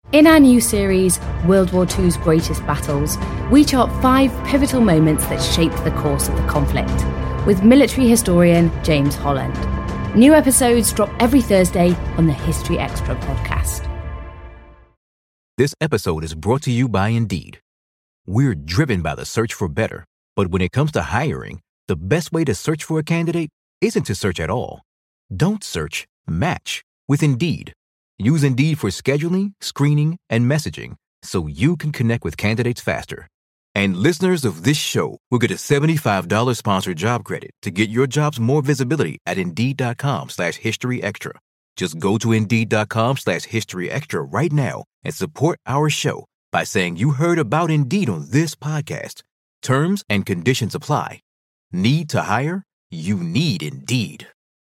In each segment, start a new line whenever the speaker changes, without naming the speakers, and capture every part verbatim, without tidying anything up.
In our new series, World War Two's Greatest Battles, we chart five pivotal moments that shaped the course of the conflict, with military historian James Holland. New episodes drop every Thursday on the History Extra podcast.
This episode is brought to you by Indeed. We're driven by the search for better, but when it comes to hiring, the best way to search for a candidate isn't to search at all. Don't search, match with Indeed. Use Indeed for scheduling, screening, and messaging so you can connect with candidates faster. And listeners of this show will get a seventy-five dollars sponsored job credit to get your jobs more visibility at Indeed.com slash History Extra. Just go to Indeed.com slash History Extra right now and support our show by saying you heard about Indeed on this podcast. Terms and conditions apply. Need to hire? You need Indeed.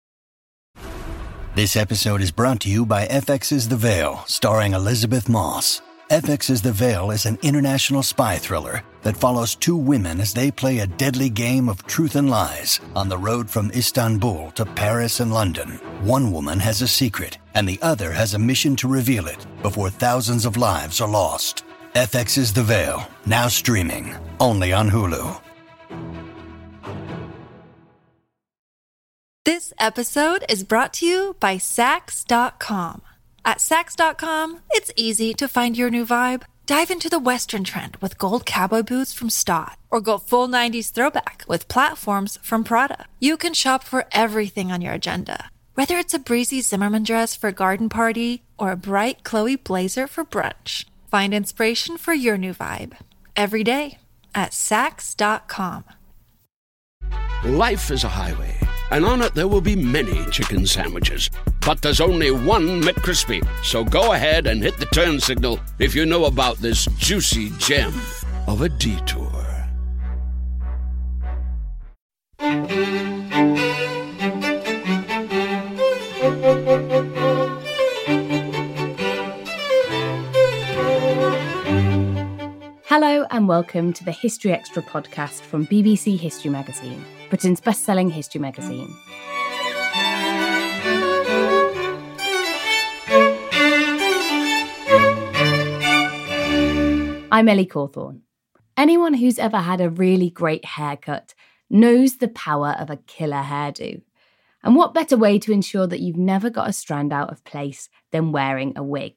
This episode is brought to you by F X's The Veil, starring Elizabeth Moss. F X's The Veil is an international spy thriller that follows two women as they play a deadly game of truth and lies on the road from Istanbul to Paris and London. One woman has a secret, and the other has a mission to reveal it before thousands of lives are lost. F X's The Veil, now streaming, only on Hulu.
This episode is brought to you by Sax dot com. At Sax dot com, it's easy to find your new vibe. Dive into the Western trend with gold cowboy boots from Stott, or go full nineties throwback with platforms from Prada. You can shop for everything on your agenda, whether it's a breezy Zimmermann dress for a garden party or a bright Chloe blazer for brunch. Find inspiration for your new vibe every day at Sax dot com.
Life is a highway, and on it there will be many chicken sandwiches. But there's only one McCrispy. So go ahead and hit the turn signal if you know about this juicy gem of a detour.
Hello and welcome to the History Extra podcast from B B C History Magazine, Britain's best-selling history magazine. I'm Ellie Cawthorne. Anyone who's ever had a really great haircut knows the power of a killer hairdo. And what better way to ensure that you've never got a strand out of place than wearing a wig?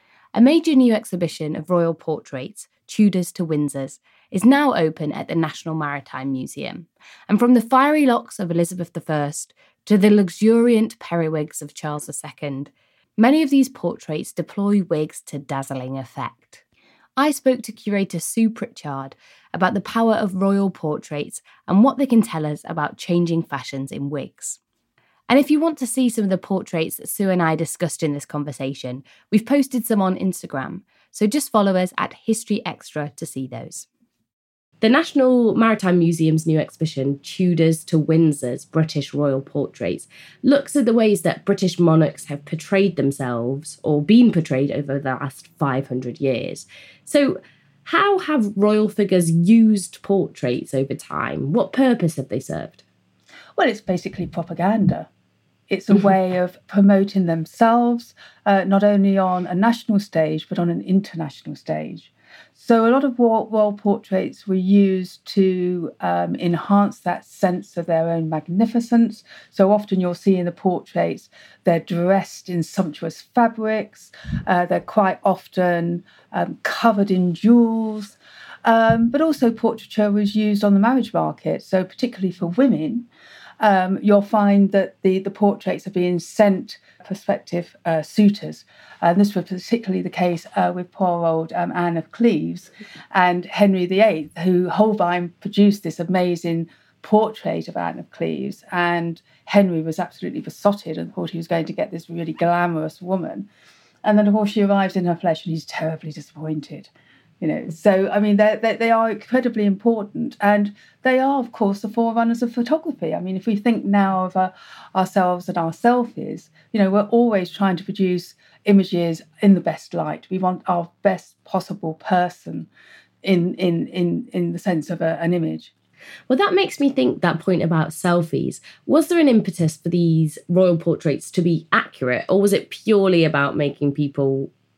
A major new exhibition of royal portraits, Tudors to Windsors, is now open at the National Maritime Museum. And from the fiery locks of Elizabeth the First to the luxuriant periwigs of Charles the Second, many of these portraits deploy wigs to dazzling effect. I spoke to curator Sue Pritchard about the power of royal portraits and what they can tell us about changing fashions in wigs. And if you want to see some of the portraits that Sue and I discussed in this conversation, we've posted some on Instagram, so just follow us at History Extra to see those. The National Maritime Museum's new exhibition, Tudors to Windsors, British Royal Portraits, looks at the ways that British monarchs have portrayed themselves or been portrayed over the last five hundred years. So how have royal figures used portraits over time? What purpose have they served?
Well, it's basically propaganda. It's a way of promoting themselves, uh, not only on a national stage, but on an international stage. So a lot of royal portraits were used to um, enhance that sense of their own magnificence. So often you'll see in the portraits, they're dressed in sumptuous fabrics. Uh, they're quite often um, covered in jewels. Um, but also portraiture was used on the marriage market. So particularly for women, Um, you'll find that the, the portraits are being sent prospective uh, suitors. And this was particularly the case uh, with poor old um, Anne of Cleves and Henry the Eighth, who Holbein produced this amazing portrait of Anne of Cleves. And Henry was absolutely besotted and thought he was going to get this really glamorous woman. And then, of course, she arrives in her flesh and he's terribly disappointed. You know, so, I mean, they they are incredibly important, and they are, of course, the forerunners of photography. I mean, if we think now of uh, ourselves and our selfies, you know, we're always trying to produce images in the best light. We want our best possible person in in in, in the sense of a, an image.
Well, that makes me think that point about selfies. Was there an impetus for these royal portraits to be accurate, or was it purely about making people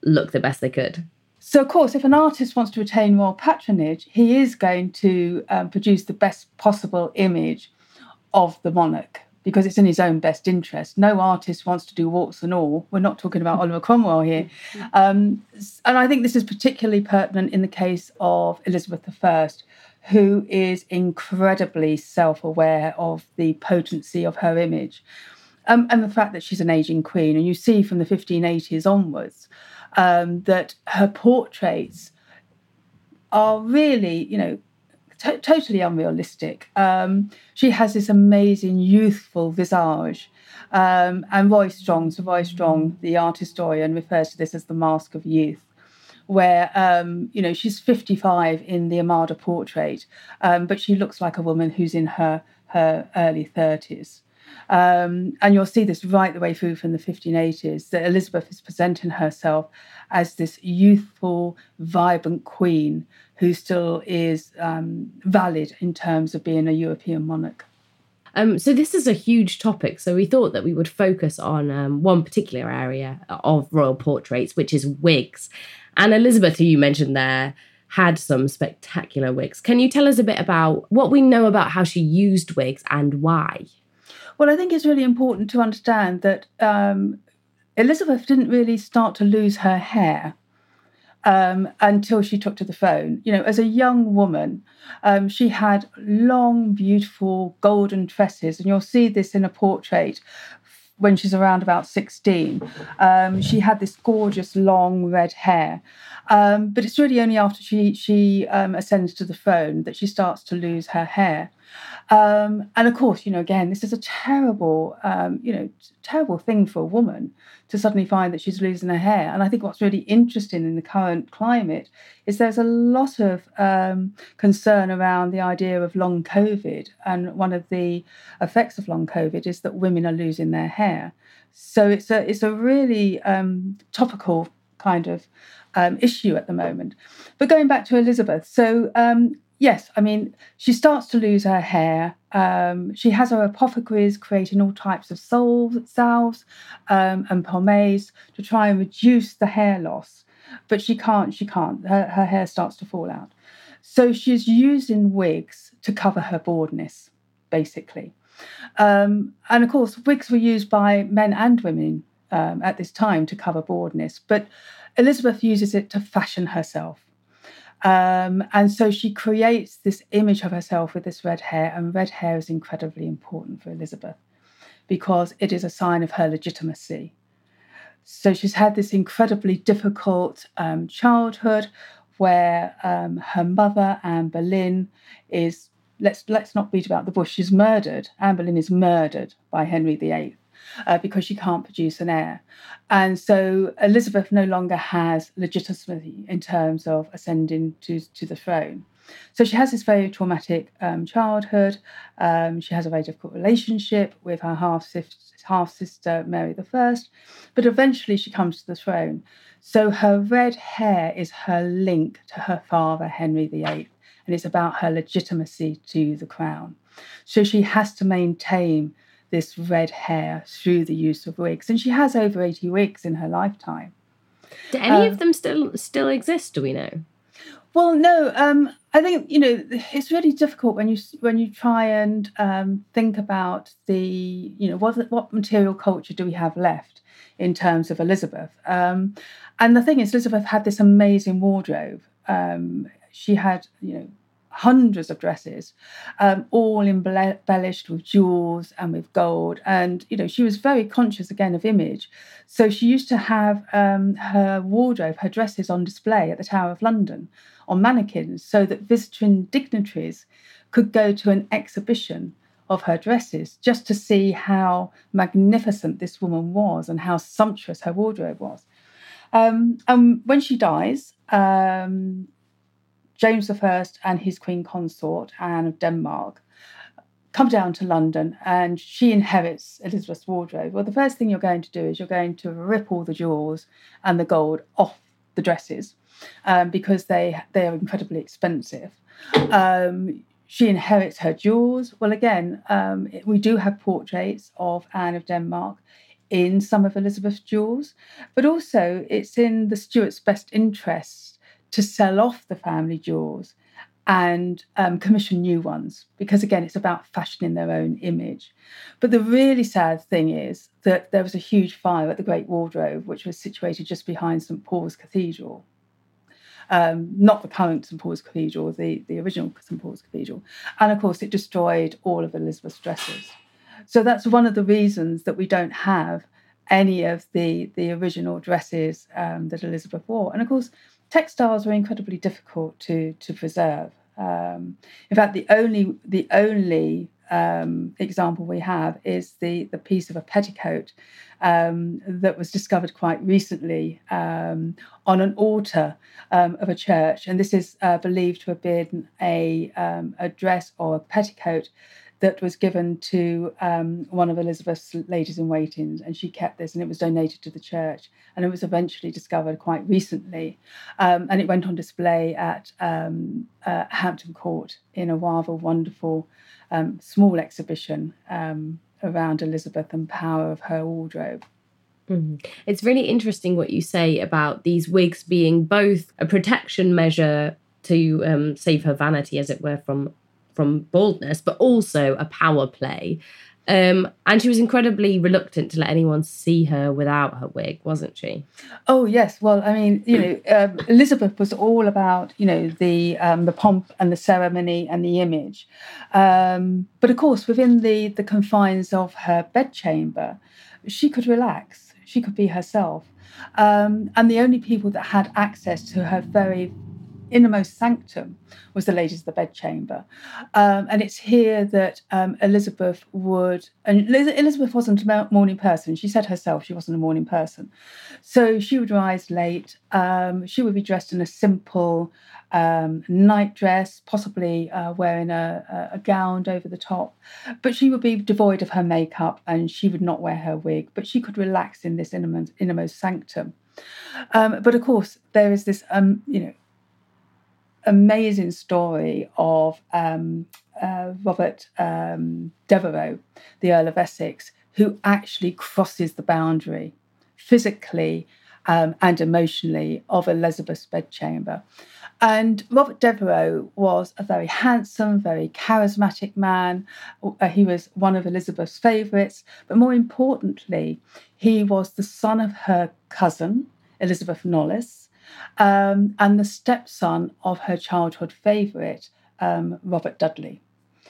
look the best they could.
So, of course, if an artist wants to retain royal patronage, he is going to um, produce the best possible image of the monarch, because it's in his own best interest. No artist wants to do warts and all. We're not talking about Oliver Cromwell here. Um, and I think this is particularly pertinent in the case of Elizabeth the First, who is incredibly self-aware of the potency of her image, um, and the fact that she's an ageing queen. And you see from the fifteen eighties onwards um, that her portraits are really, you know, t- totally unrealistic. Um, she has this amazing youthful visage. Um, and Roy Strong, Sir Roy Strong, the art historian, refers to this as the mask of youth, where, um, you know, she's fifty-five in the Armada portrait, um, but she looks like a woman who's in her, her early thirties. Um, and you'll see this right the way through from the fifteen eighties, that Elizabeth is presenting herself as this youthful, vibrant queen who still is um, valid in terms of being a European monarch.
Um, so this is a huge topic. So we thought that we would focus on um, one particular area of royal portraits, which is wigs. And Elizabeth, who you mentioned there, had some spectacular wigs. Can you tell us a bit about what we know about how she used wigs and why?
Well, I think it's really important to understand that um, Elizabeth didn't really start to lose her hair um, until she took to the throne. You know, as a young woman, um, she had long, beautiful golden tresses, and you'll see this in a portrait when she's around about sixteen. Um, she had this gorgeous long red hair. Um, but it's really only after she, she um, ascends to the throne that she starts to lose her hair. Um, and of course, you know, again, this is a terrible, um, you know, terrible thing for a woman to suddenly find that she's losing her hair. And I think what's really interesting in the current climate is there's a lot of um, concern around the idea of long COVID. And one of the effects of long COVID is that women are losing their hair. So it's a it's a really um, topical kind of um, issue at the moment. But going back to Elizabeth, so um, yes, I mean, she starts to lose her hair. Um, she has her apothecaries creating all types of salves, salves um, and pomades to try and reduce the hair loss. But she can't, she can't. Her, her hair starts to fall out. So she's using wigs to cover her baldness, basically. Um, and of course, wigs were used by men and women um, at this time to cover baldness. But Elizabeth uses it to fashion herself. Um, and so she creates this image of herself with this red hair, and red hair is incredibly important for Elizabeth because it is a sign of her legitimacy. So she's had this incredibly difficult um, childhood where um, her mother, Anne Boleyn, is, let's, let's not beat about the bush, she's murdered. Anne Boleyn is murdered by Henry the Eighth. Uh, because she can't produce an heir. And so Elizabeth no longer has legitimacy in terms of ascending to, to the throne. So she has this very traumatic um, childhood. Um, she has a very difficult relationship with her half-sister, half-sister Mary the First, but eventually she comes to the throne. So her red hair is her link to her father, Henry the Eighth, and it's about her legitimacy to the crown. So she has to maintain this red hair through the use of wigs. And she has over eighty wigs in her lifetime.
Do any
uh,
of them still still exist, do we know?
Well, no. Um, I think, you know, it's really difficult when you when you try and um, think about the, you know, what, what material culture do we have left in terms of Elizabeth? Um, and the thing is, Elizabeth had this amazing wardrobe. Um, she had, you know, hundreds of dresses, um, all embellished with jewels and with gold. And, you know, she was very conscious, again, of image. So she used to have um, her wardrobe, her dresses on display at the Tower of London on mannequins so that visiting dignitaries could go to an exhibition of her dresses just to see how magnificent this woman was and how sumptuous her wardrobe was. Um, and when she dies, um, James the First and his queen consort, Anne of Denmark, come down to London and she inherits Elizabeth's wardrobe. Well, the first thing you're going to do is you're going to rip all the jewels and the gold off the dresses um, because they, they are incredibly expensive. Um, she inherits her jewels. Well, again, um, we do have portraits of Anne of Denmark in some of Elizabeth's jewels, but also it's in the Stuarts' best interests to sell off the family jewels and um, commission new ones, because again, it's about fashioning their own image. But the really sad thing is that there was a huge fire at the Great Wardrobe, which was situated just behind St Paul's Cathedral. Um, not the current St Paul's Cathedral, the, the original St Paul's Cathedral. And of course, it destroyed all of Elizabeth's dresses. So that's one of the reasons that we don't have any of the, the original dresses um, that Elizabeth wore. And of course, textiles were incredibly difficult to to preserve. Um, in fact, the only the only um, example we have is the the piece of a petticoat um, that was discovered quite recently um, on an altar um, of a church, and this is uh, believed to have been a um, a dress or a petticoat that was given to um, one of Elizabeth's ladies-in-waiting, and she kept this, and it was donated to the church, and it was eventually discovered quite recently, um, and it went on display at um, uh, Hampton Court in a rather wonderful um, small exhibition um, around Elizabeth and power of her wardrobe.
Mm. It's really interesting what you say about these wigs being both a protection measure to um, save her vanity, as it were, from from baldness, but also a power play. Um, and she was incredibly reluctant to let anyone see her without her wig, wasn't she?
Oh, yes. Well, I mean, you know, um, Elizabeth was all about, you know, the um, the pomp and the ceremony and the image. Um, but of course, within the, the confines of her bedchamber, she could relax. She could be herself. Um, and the only people that had access to her very innermost sanctum was the ladies of the bedchamber. Um, and it's here that um, Elizabeth would, and Elizabeth wasn't a morning person. She said herself she wasn't a morning person. So she would rise late. Um, she would be dressed in a simple um, night dress, possibly uh, wearing a, a gown over the top. But she would be devoid of her makeup and she would not wear her wig, but she could relax in this innermost, innermost sanctum. Um, but of course, there is this, um, you know, amazing story of um, uh, Robert um, Devereux, the Earl of Essex, who actually crosses the boundary physically um, and emotionally of Elizabeth's bedchamber. And Robert Devereux was a very handsome, very charismatic man. Uh, he was one of Elizabeth's favourites, but more importantly, he was the son of her cousin, Elizabeth Knollys, Um, and the stepson of her childhood favourite, um, Robert Dudley.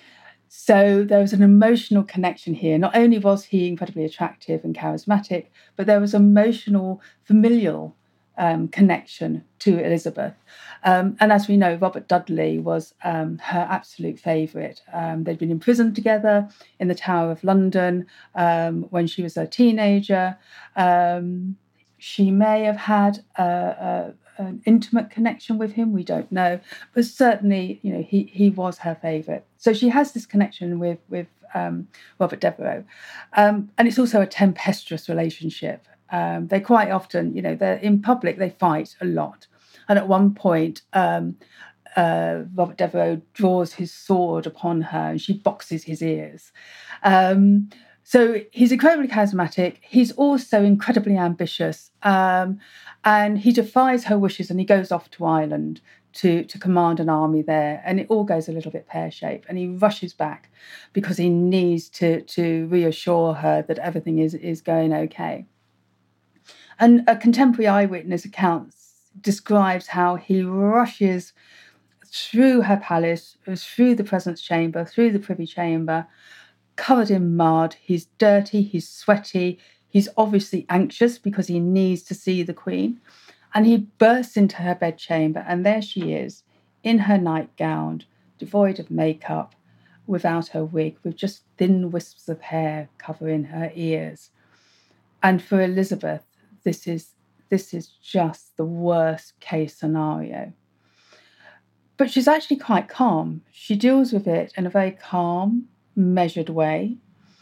So there was an emotional connection here. Not only was he incredibly attractive and charismatic, but there was emotional, familial um, connection to Elizabeth. Um, and as we know, Robert Dudley was um, her absolute favourite. Um, they'd been imprisoned together in the Tower of London um, when she was a teenager. Um, She may have had a, a, an intimate connection with him. We don't know, but certainly, you know, he he was her favourite. So she has this connection with with um, Robert Devereux, um, and it's also a tempestuous relationship. Um, they quite often, you know, they're in public. They fight a lot, and at one point, um, uh, Robert Devereux draws his sword upon her, and she boxes his ears. Um, So he's incredibly charismatic. He's also incredibly ambitious, um, and he defies her wishes and he goes off to Ireland to, to command an army there. And it all goes a little bit pear-shaped, and he rushes back because he needs to, to reassure her that everything is, is going okay. And a contemporary eyewitness account describes how he rushes through her palace, through the presence chamber, through the privy chamber, covered in mud. He's dirty, he's sweaty, he's obviously anxious because he needs to see the Queen. And he bursts into her bedchamber, and there she is, in her nightgown, devoid of makeup, without her wig, with just thin wisps of hair covering her ears. And for Elizabeth, this is this is just the worst case scenario. But she's actually quite calm. She deals with it in a very calm, measured way.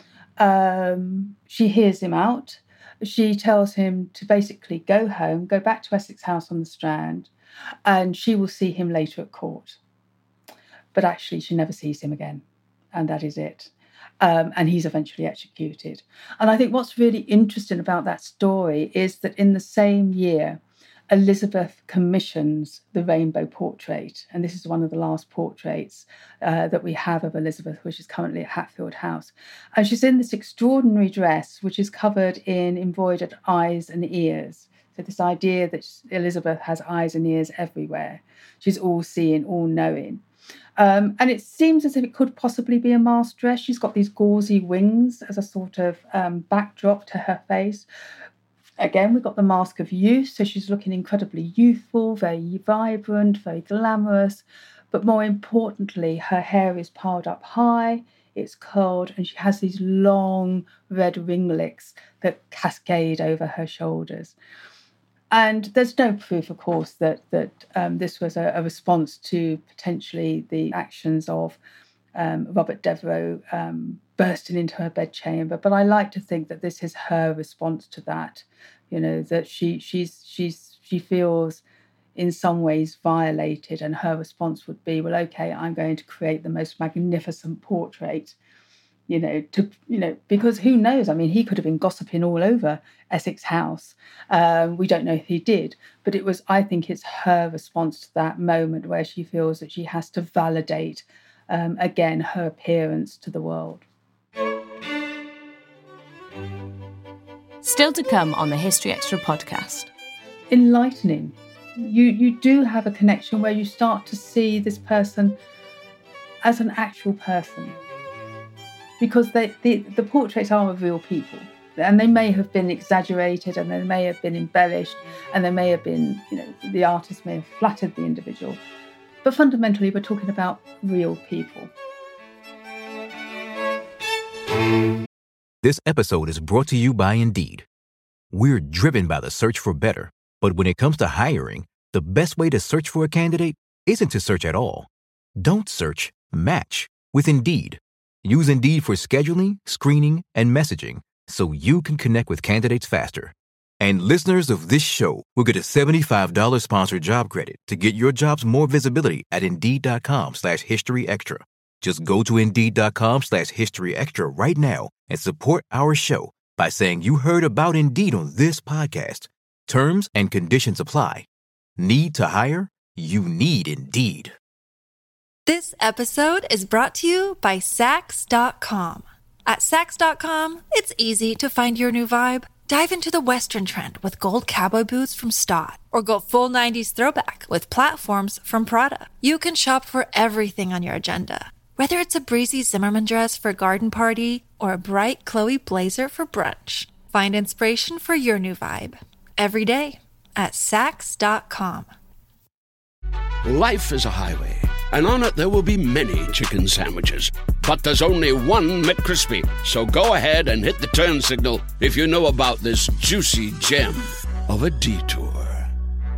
Um, she hears him out. She tells him to basically go home, go back to Essex House on the Strand, and she will see him later at court. But actually, she never sees him again, and that is it. Um, and he's eventually executed. And I think what's really interesting about that story is that in the same year, Elizabeth commissions the Rainbow Portrait. And this is one of the last portraits uh, that we have of Elizabeth, which is currently at Hatfield House. And she's in this extraordinary dress, which is covered in embroidered eyes and ears. So this idea that Elizabeth has eyes and ears everywhere. She's all-seeing, all-knowing. Um, and it seems as if it could possibly be a masked dress. She's got these gauzy wings as a sort of um, backdrop to her face. Again, we've got the mask of youth, so she's looking incredibly youthful, very vibrant, very glamorous. But more importantly, her hair is piled up high, it's curled, and she has these long red ringlets that cascade over her shoulders. And there's no proof, of course, that that um, this was a, a response to potentially the actions of um, Robert Devereux um, bursting into her bedchamber. But I like to think that this is her response to that. You know, that she she's she's she feels in some ways violated, and her response would be, well, okay, I'm going to create the most magnificent portrait. You know, to you know, because who knows? I mean, he could have been gossiping all over Essex House. Um, we don't know if he did, but it was. I think it's her response to that moment where she feels that she has to validate um, again her appearance to the world.
Still to come on the History Extra podcast.
Enlightening. You you do have a connection where you start to see this person as an actual person. Because they, the, the portraits are of real people, and they may have been exaggerated, and they may have been embellished, and they may have been, you know, the artist may have flattered the individual. But fundamentally, we're talking about real people.
This episode is brought to you by Indeed. We're driven by the search for better, but when it comes to hiring, the best way to search for a candidate isn't to search at all. Don't search, match with Indeed. Use Indeed for scheduling, screening, and messaging so you can connect with candidates faster. And listeners of this show will get a seventy-five dollars sponsored job credit to get your jobs more visibility at Indeed.com slash History Extra. Just go to Indeed.com slash History Extra right now and support our show by saying you heard about Indeed on this podcast. Terms and conditions apply. Need to hire? You need Indeed.
This episode is brought to you by Sax dot com. At Sax dot com, it's easy to find your new vibe. Dive into the Western trend with gold cowboy boots from Stott, or go full nineties throwback with platforms from Prada. You can shop for everything on your agenda, whether it's a breezy Zimmermann dress for a garden party or a bright Chloe blazer for brunch. Find inspiration for your new vibe every day at Sax dot com.
Life is a highway, and on it there will be many chicken sandwiches. But there's only one McCrispy. So go ahead and hit the turn signal if you know about this juicy gem of a detour.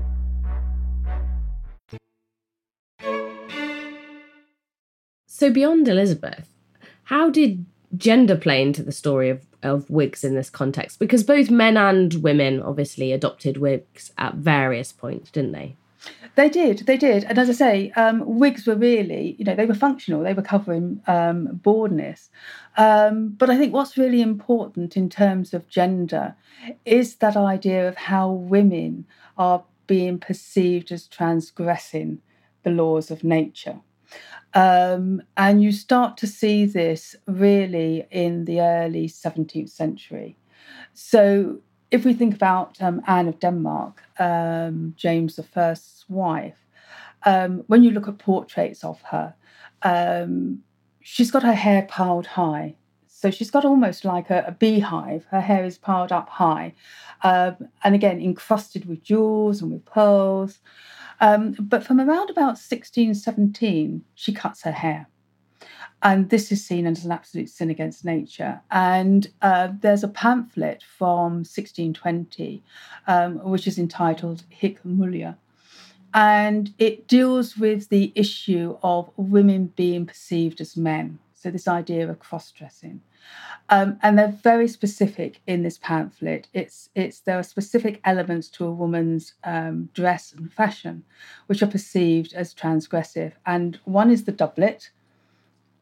So beyond Elizabeth, how did gender play into the story of, of wigs in this context? Because both men and women obviously adopted wigs at various points, didn't they?
They did, they did. And as I say, um, wigs were really, you know, they were functional. They were covering um, baldness. Um, but I think what's really important in terms of gender is that idea of how women are being perceived as transgressing the laws of nature. Um, and you start to see this really in the early seventeenth century. So if we think about um, Anne of Denmark, um, James the First's wife, um, when you look at portraits of her, um, she's got her hair piled high. So she's got almost like a, a beehive. Her hair is piled up high. Um, and again, encrusted with jewels and with pearls. Um, but from around about sixteen seventeen, she cuts her hair. And this is seen as an absolute sin against nature. And uh, there's a pamphlet from sixteen twenty, um, which is entitled Hic Mulier. And it deals with the issue of women being perceived as men. So this idea of cross-dressing. Um, and they're very specific in this pamphlet. It's it's there are specific elements to a woman's um, dress and fashion which are perceived as transgressive. And one is the doublet,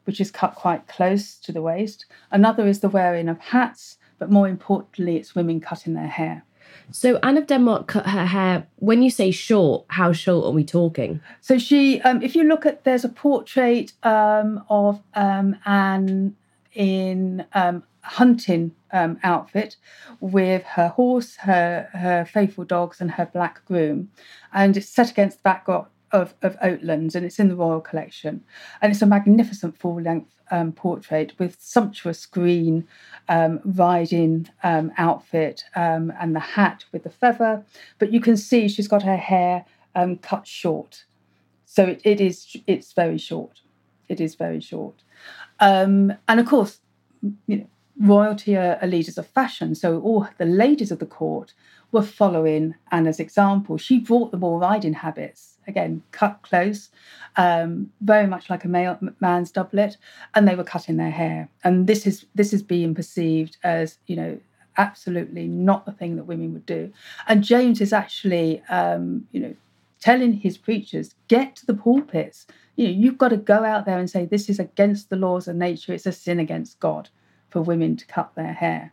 which is cut quite close to the waist. Another is the wearing of hats, but more importantly, it's women cutting their hair.
So Anne of Denmark cut her hair. When you say short, how short are we talking?
So she, um, if you look at, there's a portrait um, of um, Anne in um, hunting um, outfit with her horse, her her faithful dogs, and her black groom, and it's set against the backdrop of, of Oatlands, and it's in the Royal Collection, and it's a magnificent full-length um, portrait with sumptuous green um, riding um, outfit um, and the hat with the feather, but you can see she's got her hair um, cut short, so it, it is it's very short. It is very short, um, and of course, you know, royalty are, are leaders of fashion, so all the ladies of the court were following Anna's example. She brought them all riding habits, again, cut close, um, very much like a male, man's doublet, and they were cutting their hair. And this is this is being perceived as, you know, absolutely not the thing that women would do. And James is actually, um, you know, telling his preachers, get to the pulpits. You know, you've got to go out there and say, this is against the laws of nature. It's a sin against God for women to cut their hair.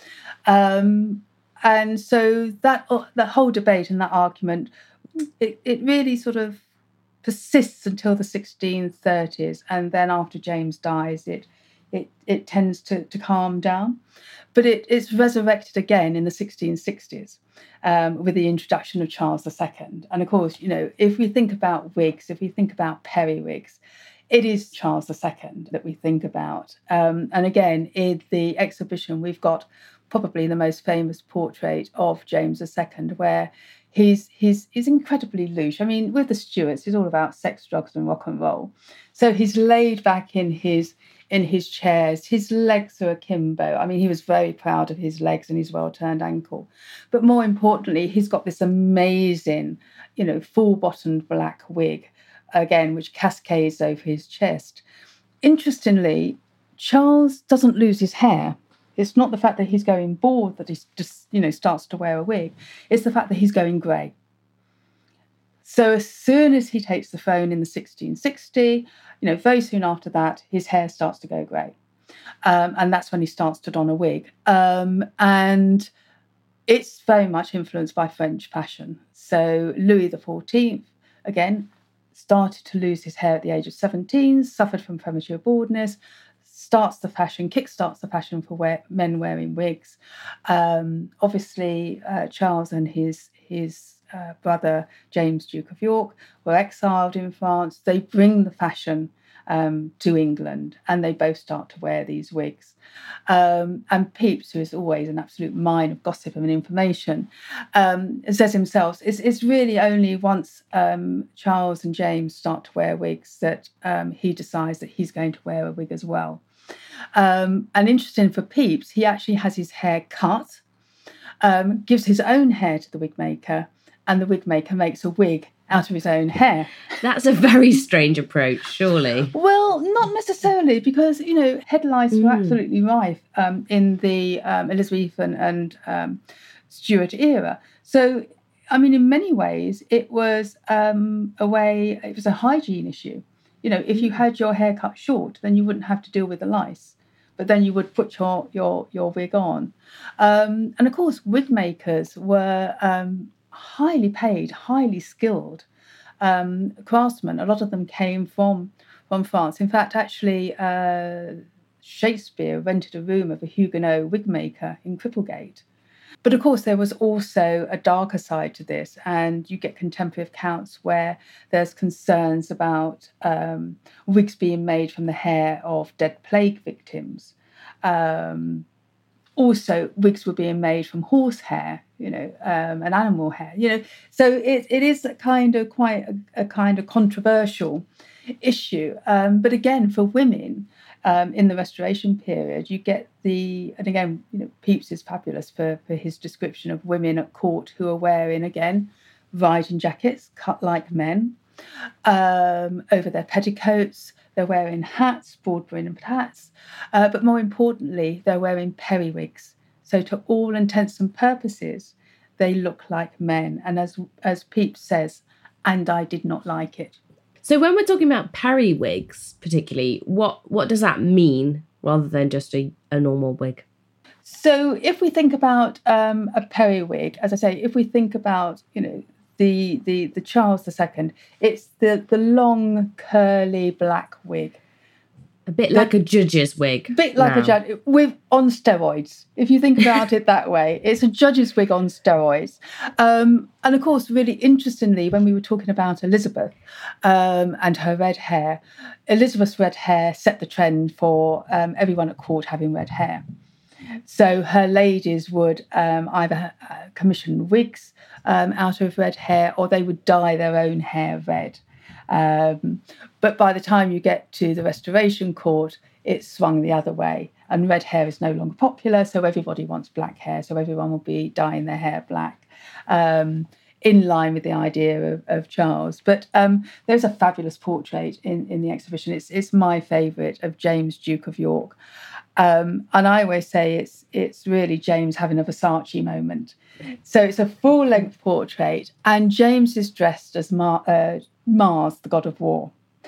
Um, and so that that whole debate and that argument, it, it really sort of persists until the sixteen thirties. And then after James dies, it it, it tends to, to calm down. But it, it's resurrected again in the sixteen sixties um, with the introduction of Charles the Second. And of course, you know, if we think about wigs, if we think about periwigs, it is Charles the Second that we think about. Um, and again, in the exhibition, we've got probably the most famous portrait of James the Second, where he's, he's, he's incredibly loose. I mean, with the Stuarts, it's all about sex, drugs and rock and roll. So he's laid back in his in his chairs. His legs are akimbo. I mean, he was very proud of his legs and his well-turned ankle. But more importantly, he's got this amazing, you know, full-bottomed black wig, again, which cascades over his chest. Interestingly, Charles doesn't lose his hair. It's not the fact that he's going bald that he just, you know, starts to wear a wig. It's the fact that he's going grey. So as soon as he takes the throne in the sixteen sixty, you know, very soon after that, his hair starts to go grey. Um, and that's when he starts to don a wig. Um, and it's very much influenced by French fashion. So Louis the fourteenth, again, started to lose his hair at the age of seventeen, suffered from premature baldness, starts the fashion, kickstarts the fashion for wear, men wearing wigs. Um, obviously, uh, Charles and his his uh, brother, James, Duke of York, were exiled in France. They bring the fashion um, to England, and they both start to wear these wigs. Um, and Pepys, who is always an absolute mine of gossip and information, um, says himself, it's, it's really only once um, Charles and James start to wear wigs that um, he decides that he's going to wear a wig as well. Um, and interesting for Pepys, he actually has his hair cut, um, gives his own hair to the wig maker, and the wig maker makes a wig out of his own hair. That's
a very strange approach, surely.
Well, not necessarily, because, you know, head lice mm. were absolutely rife um, in the um, Elizabethan and um, Stuart era. So, I mean, in many ways, it was um, a way, it was a hygiene issue. You know, if you had your hair cut short, then you wouldn't have to deal with the lice, but then you would put your your, your wig on. Um, and of course, wig makers were um, highly paid, highly skilled um, craftsmen. A lot of them came from, from France. In fact, actually, uh, Shakespeare rented a room of a Huguenot wig maker in Cripplegate. But of course, there was also a darker side to this, and you get contemporary accounts where there's concerns about um, wigs being made from the hair of dead plague victims. Um, also, wigs were being made from horse hair, you know, um, and animal hair, you know. So it it is a kind of quite a, a kind of controversial issue. Um, but again, for women, Um, in the Restoration period, you get the, and again, you know, Pepys is fabulous for, for his description of women at court who are wearing, again, riding jackets cut like men, um, over their petticoats. They're wearing hats, broad-brimmed hats, uh, but more importantly, they're wearing periwigs. So to all intents and purposes, they look like men. And as as Pepys says, and I did not like it.
So when we're talking about periwigs, particularly, what what does that mean rather than just a, a normal wig?
So if we think about um, a periwig, as I say, if we think about, you know, the the the Charles the Second, it's the the long curly black wig.
A bit the, like a judge's wig.
A bit like now. a judge with on steroids. If you think about it that way, it's a judge's wig on steroids. Um, and of course, really interestingly, when we were talking about Elizabeth um, and her red hair, Elizabeth's red hair set the trend for um, everyone at court having red hair. So her ladies would um, either uh, commission wigs um, out of red hair, or they would dye their own hair red. Um, but by the time you get to the Restoration Court, it's swung the other way, and red hair is no longer popular, so everybody wants black hair, so everyone will be dyeing their hair black, um, in line with the idea of, of Charles. But um, there's a fabulous portrait in, in the exhibition. It's, it's my favourite, of James, Duke of York. Um, and I always say it's it's really James having a Versace moment. So it's a full-length portrait, and James is dressed as Mar- uh, Mars, the god of war,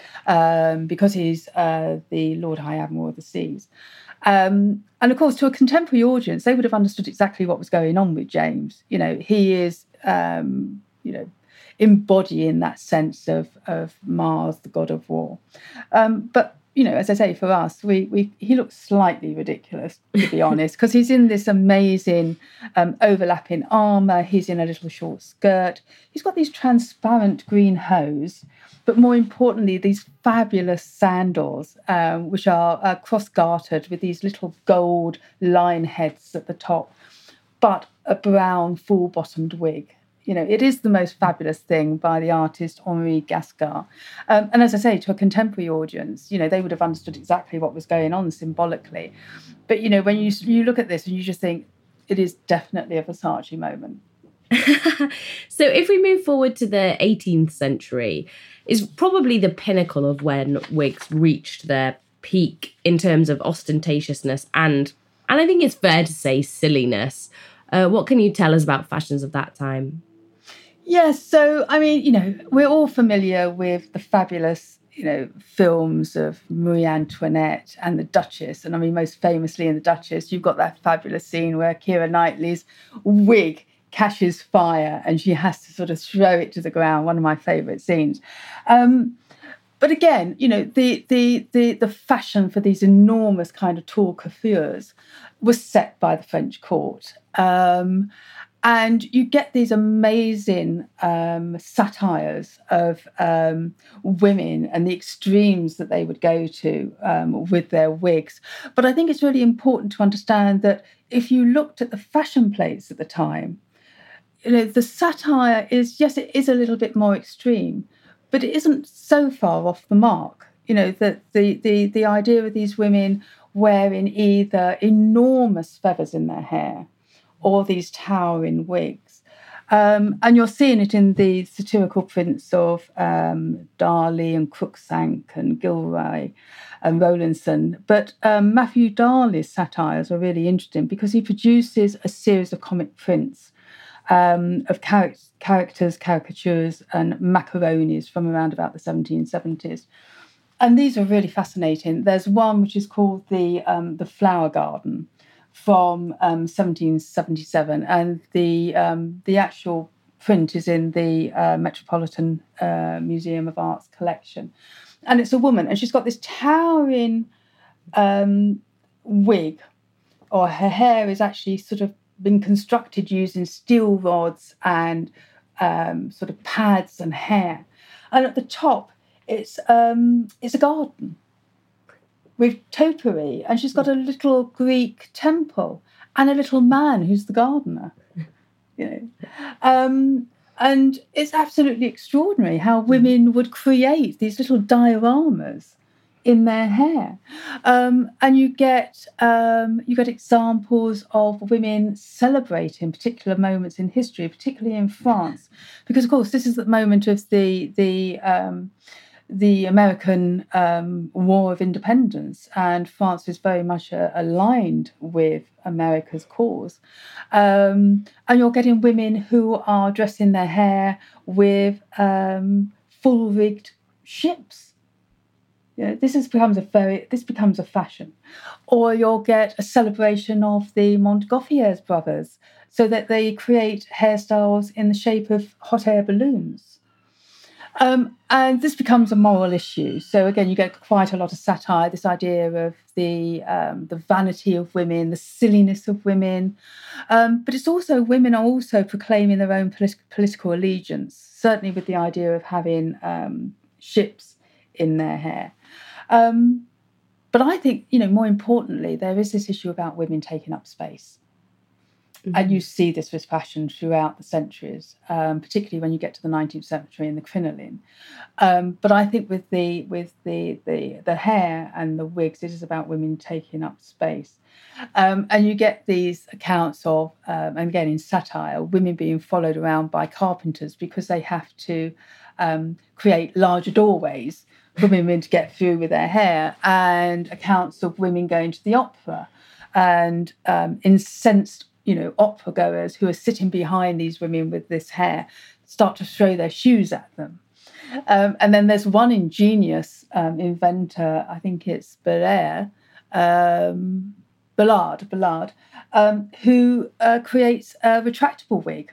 um, because he's uh, the Lord High Admiral of the Seas. Um, and of course, to a contemporary audience, they would have understood exactly what was going on with James. You know, he is, um, you know, embodying that sense of, of Mars, the god of war. Um, but you know, as I say, for us, we we he looks slightly ridiculous, to be honest, because he's in this amazing um, overlapping armour. He's in a little short skirt. He's got these transparent green hose, but more importantly, these fabulous sandals, um, which are uh, cross-gartered with these little gold line heads at the top, but a brown full-bottomed wig. You know, it is the most fabulous thing by the artist Henri Gascar. Um, and as I say, to a contemporary audience, you know, they would have understood exactly what was going on symbolically. But, you know, when you you look at this and you just think, it is definitely a Versace moment.
So if we move forward to the eighteenth century, is probably the pinnacle of when wigs reached their peak in terms of ostentatiousness and, and I think it's fair to say, silliness. Uh, what can you tell us about fashions of that time?
Yes, so, I mean, you know, we're all familiar with the fabulous, you know, films of Marie Antoinette and the Duchess. And I mean, most famously in the Duchess, you've got that fabulous scene where Keira Knightley's wig catches fire and she has to sort of throw it to the ground, one of my favourite scenes. Um, but again, you know, the, the, the, the fashion for these enormous kind of tall coiffures was set by the French court. Um, And you get these amazing um, satires of um, women and the extremes that they would go to um, with their wigs. But I think it's really important to understand that if you looked at the fashion plates at the time, you know, the satire is, yes, it is a little bit more extreme, but it isn't so far off the mark. You know, that the the the idea of these women wearing either enormous feathers in their hair or these towering wigs. Um, and you're seeing it in the satirical prints of um, Darley and Cruikshank and Gilroy and Rowlandson. But um, Matthew Darley's satires are really interesting because he produces a series of comic prints um, of char- characters, caricatures and macaronis from around about the seventeen seventies. And these are really fascinating. There's one which is called the um, the Flower Garden, from um, seventeen seventy-seven, and the um, the actual print is in the uh, Metropolitan uh, Museum of Art's collection. And it's a woman, and she's got this towering um, wig, or her hair is actually sort of been constructed using steel rods and um, sort of pads and hair. And at the top, it's um, it's a garden with topiary, and she's got a little Greek temple and a little man who's the gardener, you know. Um, and it's absolutely extraordinary how women would create these little dioramas in their hair. Um, and you get um, you get examples of women celebrating particular moments in history, particularly in France, because of course this is the moment of the the um, the American um, War of Independence, and France is very much uh, aligned with America's cause. Um, and you're getting women who are dressing their hair with um, full-rigged ships. You know, this is, becomes a very this becomes a fashion. Or you'll get a celebration of the Montgolfier brothers, so that they create hairstyles in the shape of hot air balloons. Um, and this becomes a moral issue. So again, you get quite a lot of satire, this idea of the um, the vanity of women, the silliness of women. Um, but it's also, women are also proclaiming their own polit- political allegiance, certainly with the idea of having um, ships in their hair. Um, but I think, you know, more importantly, there is this issue about women taking up space. Mm-hmm. And you see this with fashion throughout the centuries, um, particularly when you get to the nineteenth century and the crinoline. Um, but I think with the with the, the the hair and the wigs, it is about women taking up space. Um, and you get these accounts of, um, and again in satire, women being followed around by carpenters because they have to um, create larger doorways for women to get through with their hair, and accounts of women going to the opera and um, incensed, you know, opera goers who are sitting behind these women with this hair start to throw their shoes at them. Um, and then there's one ingenious um, inventor, I think it's Belair, um, Ballard, Ballard, um, who uh, creates a retractable wig,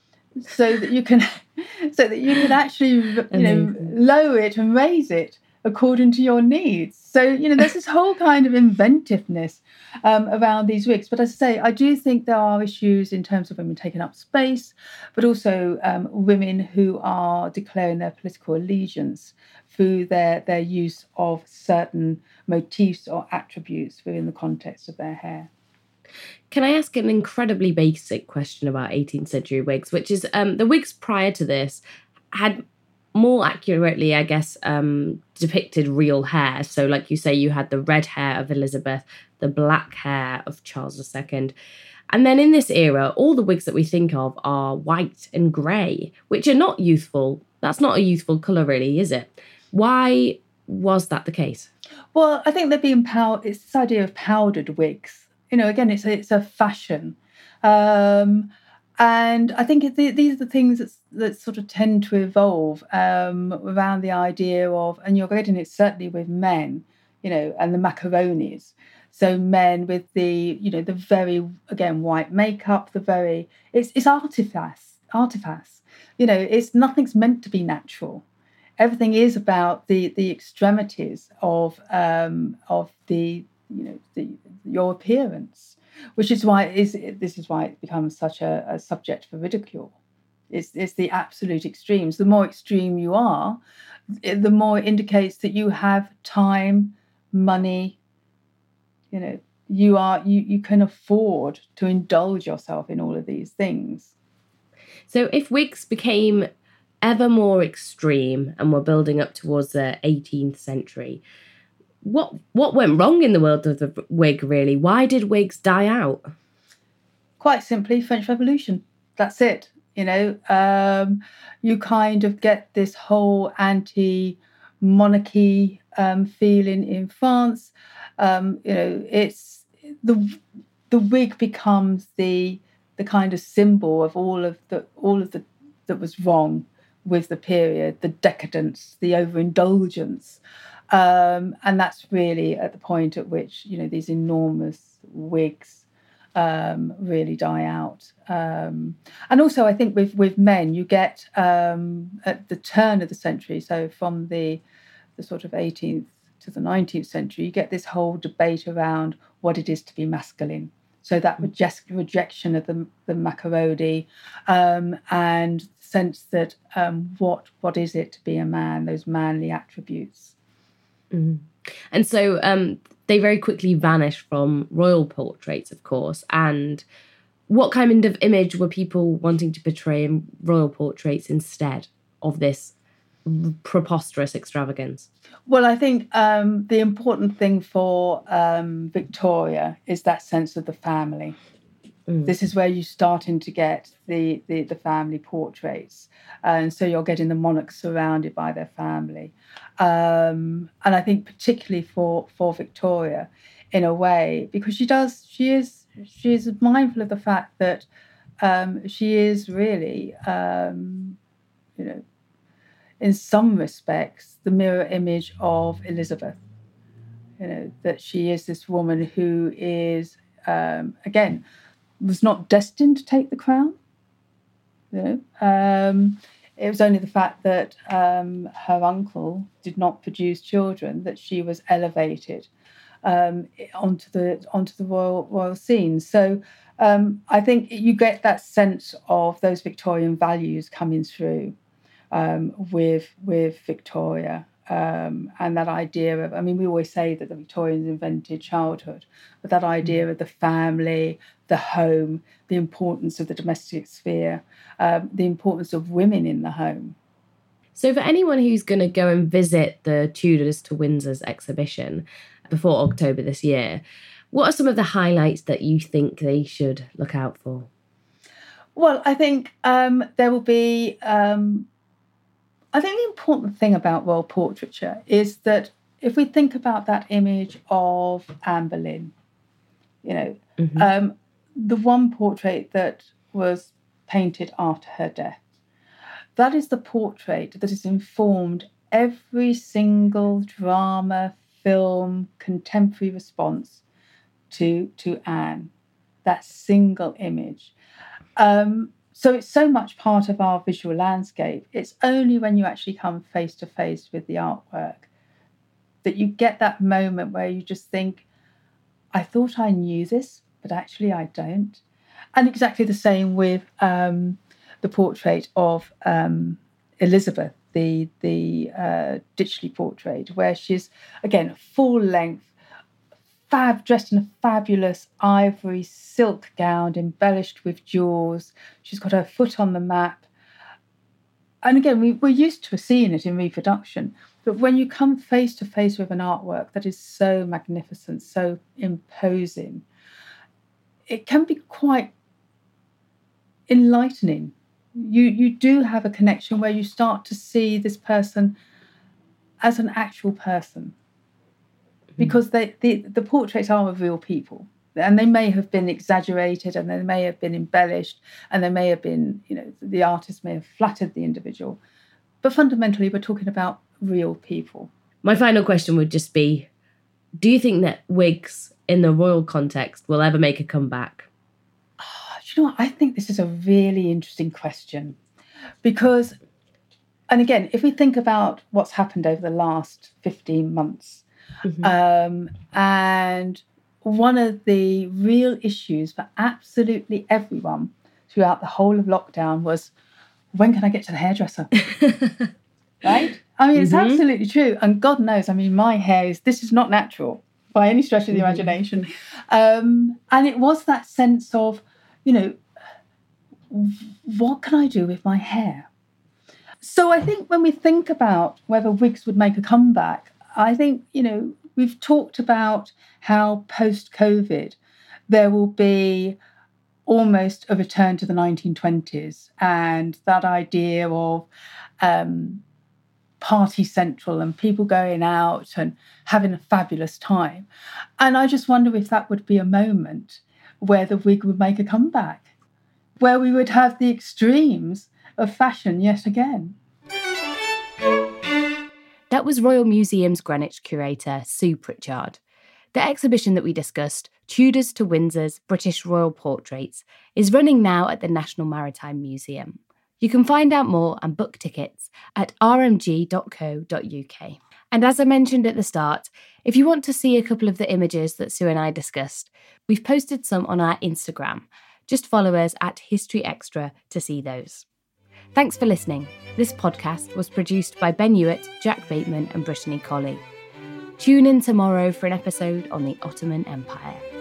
so that you can, so that you can actually, you know, lower it and raise it according to your needs. So, you know, there's this whole kind of inventiveness um, around these wigs. But as I say, I do think there are issues in terms of women taking up space, but also um, women who are declaring their political allegiance through their, their use of certain motifs or attributes within the context of their hair.
Can I ask an incredibly basic question about eighteenth century wigs, which is um, the wigs prior to this had more accurately, I guess, um, depicted real hair. So like you say, you had the red hair of Elizabeth, the black hair of Charles the Second. And then in this era, all the wigs that we think of are white and grey, which are not youthful. That's not a youthful colour really, is it? Why was that the case?
Well, I think they're being pow- it's this idea of powdered wigs. You know, again, it's a, it's a fashion. Um, and I think it, these are the things that, that sort of tend to evolve um, around the idea of, and you're getting it certainly with men, you know, and the macaronis. So men with the, you know, the very, again, white makeup, the very, it's, it's artifice, artifice. You know, it's nothing's meant to be natural. Everything is about the the extremities of um, of the, you know, the, your appearance, which is why it is, this is why it becomes such a, a subject for ridicule. It's, it's the absolute extremes. The more extreme you are, the more it indicates that you have time, money, you know, you are you, you can afford to indulge yourself in all of these things.
So if wigs became ever more extreme and were building up towards the eighteenth century, What what went wrong in the world of the wig, really? Why did wigs die out?
Quite simply, French Revolution. That's it. You know, um, you kind of get this whole anti-monarchy um, feeling in France. Um, you know, it's the the wig becomes the the kind of symbol of all of the all of the that was wrong with the period, the decadence, the overindulgence. Um, and that's really at the point at which, you know, these enormous wigs um, really die out. Um, and also, I think with, with men, you get um, at the turn of the century, so from the, the sort of eighteenth to the nineteenth century, you get this whole debate around what it is to be masculine. So that reje- rejection of the, the macaroni um, and the sense that um, what what is it to be a man, those manly attributes.
Mm. And so um, they very quickly vanish from royal portraits, of course. And what kind of image were people wanting to portray in royal portraits instead of this preposterous extravagance?
Well, I think um, the important thing for um, Victoria is that sense of the family. Mm. This is where you're starting to get the, the, the family portraits. And so you're getting the monarchs surrounded by their family. Um, and I think particularly for, for Victoria, in a way, because she does, she is, she is mindful of the fact that um, she is really, um, you know, in some respects, the mirror image of Elizabeth. You know, that she is this woman who is, um, again, was not destined to take the crown. You know, um, it was only the fact that um, her uncle did not produce children that she was elevated um, onto the onto the royal royal scene. So um, I think you get that sense of those Victorian values coming through um, with with Victoria. Um, and that idea of, I mean, we always say that the Victorians invented childhood, but that idea of the family, the home, the importance of the domestic sphere, um, the importance of women in the home.
So for anyone who's going to go and visit the Tudors to Windsor's exhibition before October this year, what are some of the highlights that you think they should look out for?
Well, I think um, there will be... Um, I think the important thing about royal portraiture is that if we think about that image of Anne Boleyn, you know, mm-hmm. um, the one portrait that was painted after her death, that is the portrait that has informed every single drama, film, contemporary response to, to Anne, that single image. Um, So it's so much part of our visual landscape. It's only when you actually come face to face with the artwork that you get that moment where you just think, I thought I knew this, but actually I don't. And exactly the same with um, the portrait of um, Elizabeth, the, the uh, Ditchley portrait, where she's, again, full length, Fab, dressed in a fabulous ivory silk gown embellished with jewels. She's got her foot on the map. And again, we, we're used to seeing it in reproduction. But when you come face to face with an artwork that is so magnificent, so imposing, it can be quite enlightening. You, you do have a connection where you start to see this person as an actual person. Because they, the, the portraits are of real people, and they may have been exaggerated, and they may have been embellished, and they may have been, you know, the artist may have flattered the individual. But fundamentally, we're talking about real people.
My final question would just be, do you think that wigs in the royal context will ever make a comeback?
Oh, do you know what? I think this is a really interesting question. Because, and again, if we think about what's happened over the last fifteen months, Mm-hmm. Um, and one of the real issues for absolutely everyone throughout the whole of lockdown was, when can I get to the hairdresser? Right? I mean, it's mm-hmm. absolutely true. And God knows, I mean, my hair is, this is not natural by any stretch of the mm-hmm. imagination. Um, and it was that sense of, you know, what can I do with my hair? So I think when we think about whether wigs would make a comeback, I think, you know, we've talked about how post-COVID there will be almost a return to the nineteen twenties, and that idea of um, party central and people going out and having a fabulous time. And I just wonder if that would be a moment where the wig would make a comeback, where we would have the extremes of fashion yet again.
That was Royal Museum's Greenwich curator, Sue Pritchard. The exhibition that we discussed, Tudors to Windsor's British Royal Portraits, is running now at the National Maritime Museum. You can find out more and book tickets at r m g dot co dot u k. And as I mentioned at the start, if you want to see a couple of the images that Sue and I discussed, we've posted some on our Instagram. Just follow us at History Extra to see those. Thanks for listening. This podcast was produced by Ben Hewitt, Jack Bateman and Brittany Colley. Tune in tomorrow for an episode on the Ottoman Empire.